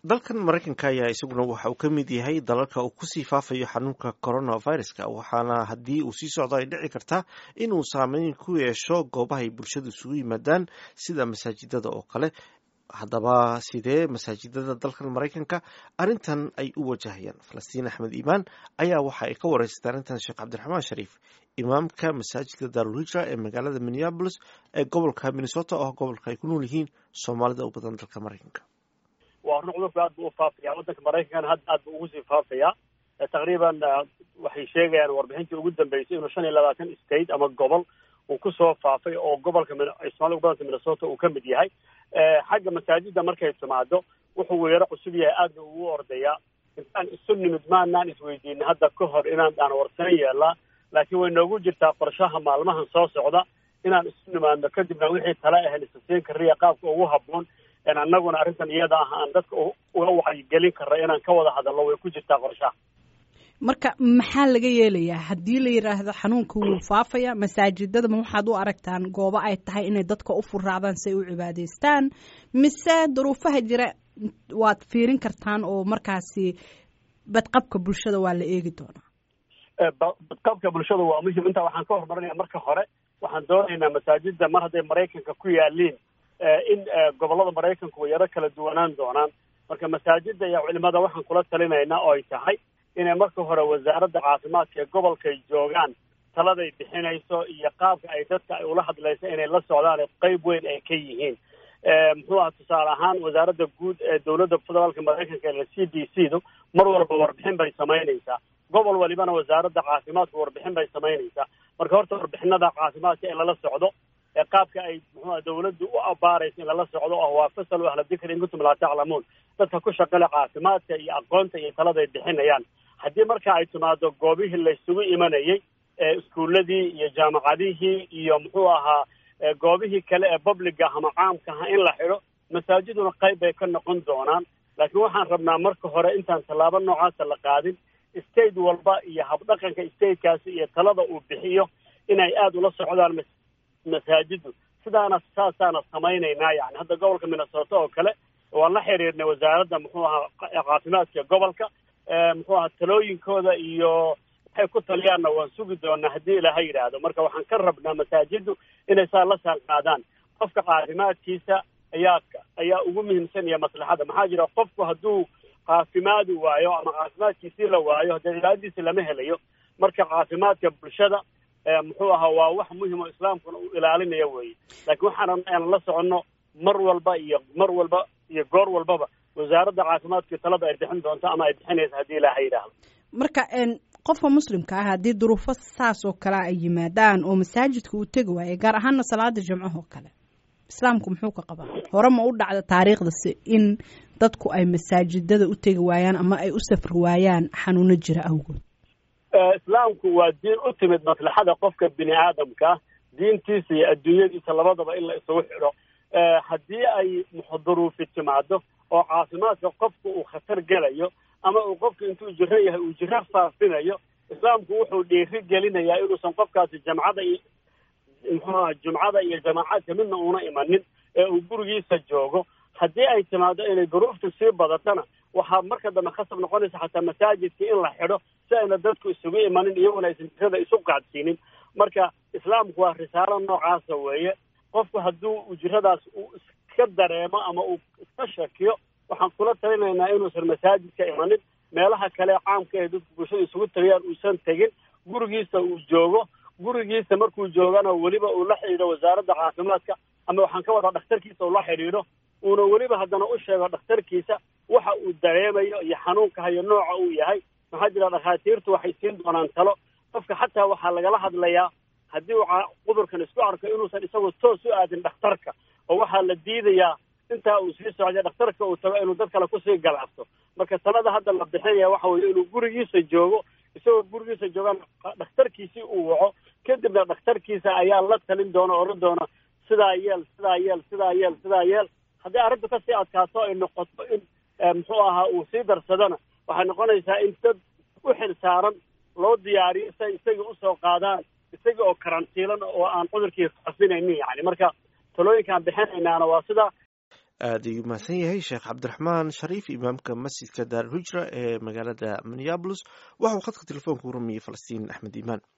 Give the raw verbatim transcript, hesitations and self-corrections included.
dalkan maraykanka ayaa isaguna waxa uu ka mid yahay dalalka uu kusii faafayo xanuunka coronaviruska waxaana haddii uu sii socdo ay dhici kartaa inuu saameyn ku yeesho goobaha ay bulshadu isugu yimaadaan sida masaajidada oo kale. haddaba sidee masaajidada dalkan maraykanka arrintan ay u wajahayaan? falastiin axmed iimaan ayaa waxa ay ka wareysatay arrintan sheekh cabdiraxmaan shariif, imaamka masaajidka daarulhijra ee magaalada minneapolis ee gobolka minnesota oo gobolka ay ku nool yihiin soomaalida u badan dalka maraykanka. waa cudurku aad buu u faafaya waddanka maraykankana hadda aad buu ugu sii faafaya. taqriiban waxay sheegayaan warbixintii ugu dambeysay inuu shan iyo labaatan state ama gobol uu kusoo faafay oo gobolka soomaalida gobolka minnesota uu ka mid yahay. xagga masaajida markay timaado wuxuu weeraro cusub yahay, aadna ugu ordayaa. intaan isu nimid maanaan isweydiinay hadda ka hor inaan aan warsan yeelaa, laakiin way noogu jirtaa qorshaha maalmahan soo socda inaan isu nimaadno kadibna wixii tala ahayn isasiin kariya qaabka ugu habboon annaguna arrintan iyada ah aan dadka uga wacyigelin karra inaan ka wada hadalno way ku jirtaa qorshaha. marka maxaa laga yeelayaa haddii la yidhaahdo xanuunka wuu faafaya? masaajidada ma waxaad u aragtaan goobo ay tahay inay dadka u furaadaan si ay u cibaadaystaan, mise duruufaha jira waad fiirin kartaan oo markaasi badqabka bulshada waa la eegi doonaa? badqabka bulshada waa muhim. intaa waxaan ka horumarinaya marka hore waxaan doonaynaa masaajida mar hadday maraykanka ku yaaliin in gobolada maraykanku way yaro kala duwanaan doonaan. marka masaajida iyo culimada waxaan kula talinaynaa oo ay tahay inay marka hore wasaaradda caafimaadka ee gobolkay joogaan taladay bixinayso iyo qaabka ay dadka ay ula hadlayso inay la socdaan qayb weyn ay ka yihiin. muxuu aha tusaale ahaan wasaaradda guud ee dowladda federaalka maraykanka ee c d c du mar walba warbixin bay samaynaysaa, gobol walibana wasaaradda caafimaadka warbixin bay samaynaysaa. marka horta warbixinada caafimaadka in lala socdo ee qaabka ay muxuuha dawladdu u abaarayso in lala socdo oo waa fasalu ahla dikri in kuntum laa taclamuun, dadka ku shaqale caafimaadka iyo aqoonta iyo talada ay bixinayaan. haddii marka ay timaado goobihii laysugu imanayay ee iskuuladii iyo jaamacadihii iyo muxuu ahaa goobihii kale ee publica ama caamka aha in la xidho, masaajiduna qayb bay ka noqon doonaan. laakiin waxaan rabnaa marka hore intaan tallaabo noocaasa la qaadin state walba iyo habdhaqanka statekaasi iyo talada uu bixiyo inay aada ula socdaan masaajidu. sidaana saasaana samaynaynaa. yani hadda gobolka minnesota oo kale waan la xiriirnay wasaaradda muxuu ahaa caafimaadka gobolka, muxuu ahaa talooyinkooda iyo waxay ku taliyaanna waan sugi doonaa haddii ilaahay yidhaahdo. marka waxaan ka rabnaa masaajidu inay saa la saan qaadaan. qofka caafimaadkiisa ayaa ayaa ugu muhiimsan iyo maslaxada. maxaa jira qofku hadduu caafimaadi waayo ama caafimaadkiisii la waayo haddee cibaadadiisi lama helayo. marka caafimaadka bulshada muxuu ahaa waa wax muhim oo islaamkuna uu ilaalinayo weeye. laakiin waxaan rabnaa inaan la soconno mar walba iyo mar walba iyo goor walbaba wasaaradda caafimaadka talada ay bixin doonto ama ay bixinaysa haddii ilaahay yidhaahdo. marka qofka muslimka ah haddii duruufo saas oo kale ay yimaadaan oo masaajidka uu tegi waayo, gaar ahaana salaada jimcaha oo kale, islaamku muxuu ka qabaa? hore ma u dhacda taariikhdasi in dadku ay masaajidada u tegi waayaan ama ay u safri waayaan xanuuno jira awgood? islaamku waa diin u timid maslaxada qofka bini aadamka, diintiisa iyo adduunyadiisa labadaba in la isugu xidho. haddii ay duruufi timaado oo caafimaadka qofku uu khatar gelayo ama uu qofku intuu jiro yahay uu jiro faafinayo, islaamku wuxuu dhiiri gelinayaa inuusan qofkaasi jamcada iyo muxuuha jumcada iyo jamaacadka midna uuna imanin ee uu gurigiisa joogo. haddii ay timaado inay duruuftu sii badatana waxaa marka dambe khasab noqonaysa xataa masaajidka in la xidho si ayna dadku isugu imanin iyaguna aysan jirada isu qaadsiinin. marka islaamku waa risaalo noocaasa weeye. qofku hadduu ujiradaas uu iska dareemo ama uu iska shakiyo, waxaan kula talinaynaa inuusan masaajidka imanin. meelaha kale caamka ee dadku bulshada isugu tagayaan uusan tegin, gurigiisa uu joogo. gurigiisa markuu joogana weliba uu la xidhiidho wasaaradda caafimaadka ama waxaan ka wadaa dhakhtarkiisa uu la xidhiidho, uuna weliba haddana u sheego dhakhtarkiisa waxa uu dareemayo iyo xanuunka hayo nooca uu yahay. maxaa jira dhakhaatiirtu waxay siin doonaan talo. qofka xataa waxaa lagala hadlayaa haddii uu cudurkan isku arko inuusan isagoo toos u aadin dhakhtarka, oo waxaa la diidayaa intaa uu sii socday dhakhtarka uu tago inuu dad kale kusii galacso. marka talada hadda la bixinaya waxa weeye inuu gurigiisa joogo, isagoo gurigiisa joogaan dhakhtarkiisii uu waco, kadibna dhakhtarkiisa ayaa la talin doona oran doona sidaa yeel sidaa yeel sidaa yeel sidaa yeel. haddii arrintu kasii adkaato ay noqoto in muxuu ahaa uu sii darsadana waxay noqonaysaa in dad u xil saaran loo diyaariyo si ay isagii usoo qaadaan isaga oo karantiilan oo aan cudurkii faafinaynin. yani marka talooyinkaan bixinaynaana waa sida aada ayuu mahadsan yahay sheekh cabdiraxmaan shariif imaamka masjidka daarulhijra ee magaalada minneabolis waxauu khadka telefoonka u ramiyey falastiin axmed iimaan